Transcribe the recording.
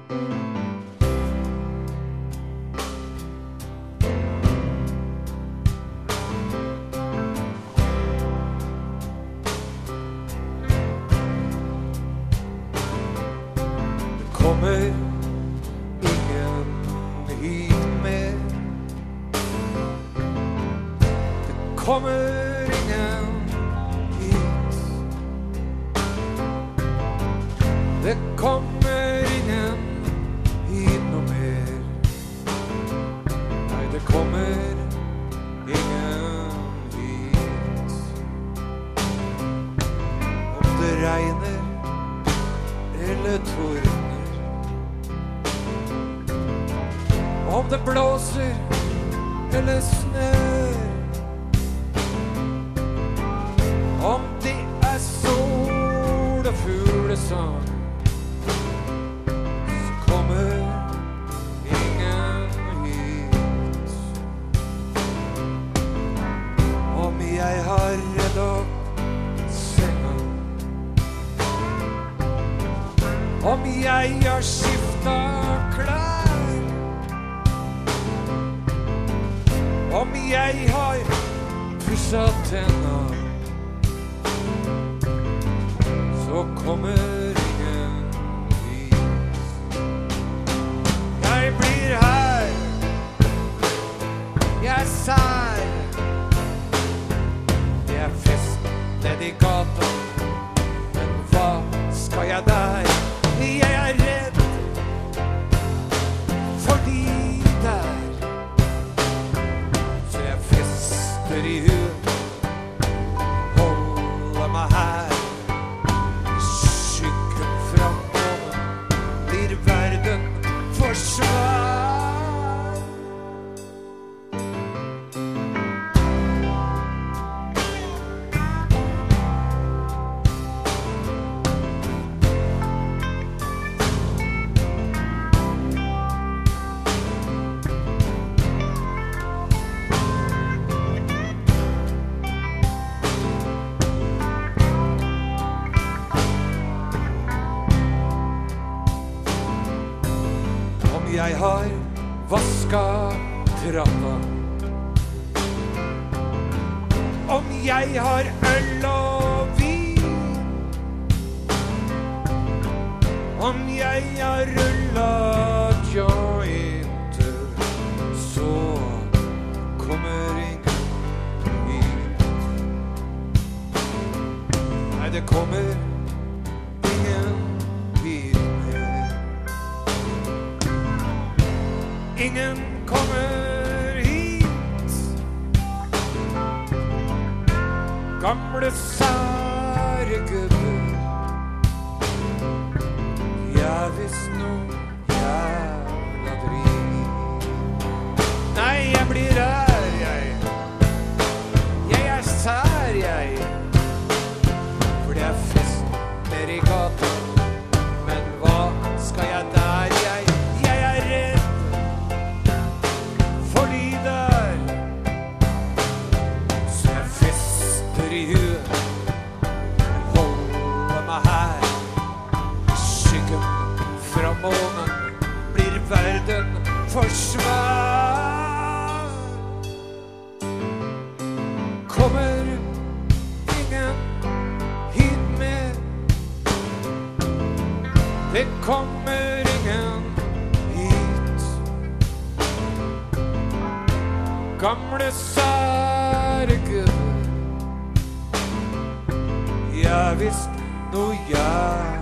Kommer ingen hit mer. Det kommer ingen hit. Det kommer ingen hit noe mer. Nei, det kommer ingen hit. Om det regner eller tordner, om det blåser eller snør, om det sol og fuglesang, så kommer ingen hit. Om jeg har redd opp senga, om jeg har skiftet klær, om jeg har pusset tenna, så kommer ingen hit. Jeg blir her, jeg sær. Det fest ned i gata, men hva skal jeg der? Jeg redd for de der, i huet, holder meg her. I skyggen fra månen blir verden for svær. Jeg har vasket trappa, om jeg har øl og vin, om jeg har rullet jointer, så kommer ingen hit. Nei, det kommer ingen hit mer. Ingen kommer hit. Gamle sære gubber. Jeg visst noe jævla drit. Nei, jeg blir her, jeg. Jeg sær, jeg. For det fest nede i gata, men hva skal jeg der, jeg? Jeg redd i huet, holder meg her. I skyggen fra månen blir verden for svær. Kommer ingen hit mer. Det kommer ingen hit. Gamle sære gubber. Jeg visst noe